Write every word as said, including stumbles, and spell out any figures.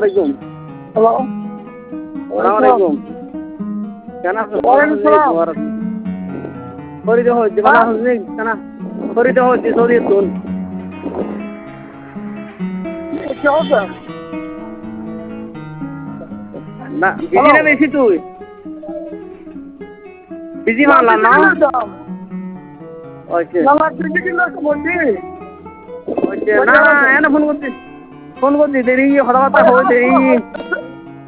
আলাইকুম। হ্যালো আসসালামু আলাইকুম। কেন আছো? ওয়ালাইকুম সালাম। ফরিদে হচ্ছে ভালো আছো নি? কেন ফরিদে হচ্ছে সৌদি তুন কি অবস্থা? না বিজি না বেশি তুই বিজি মারলাম না ওইছে না না তুই কি না বলছি ওইছে না না এনে ফোন করছি ফোন করছি দেরি কথাবার্তা হয় দেরি